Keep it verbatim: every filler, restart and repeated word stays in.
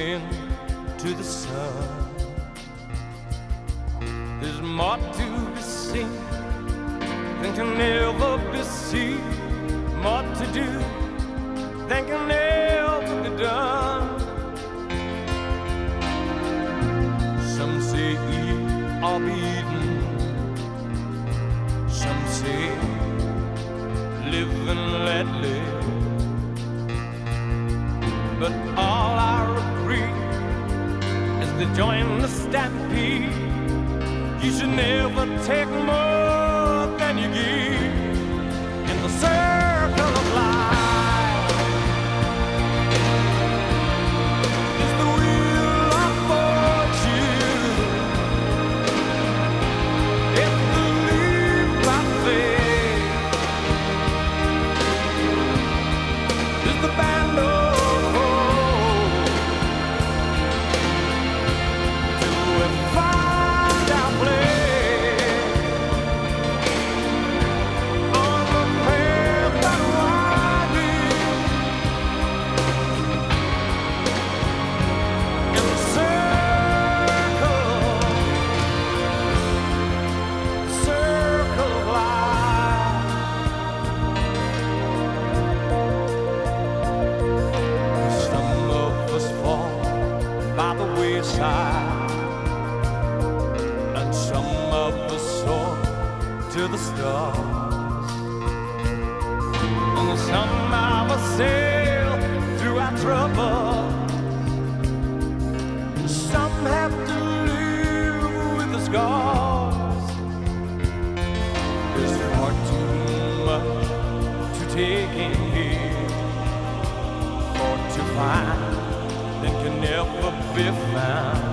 into the sun. There's more to be seen than can ever be seen, more to do than can ever be done. Some say eat or be eaten, some say live and let live, but all I agree is to join the stampede. You should never take more than you give in the circle of life. It's the wheel of fortune, it's the leap of faith, it's the band of hope. Do we find our place on the path that winding in the circle, circle of life? Some of us fall by the wayside, and some of us soar to the stars, and some of us sail through our trouble. Some have to live with the scars. There's far too much to take in here, or to find that can never be found.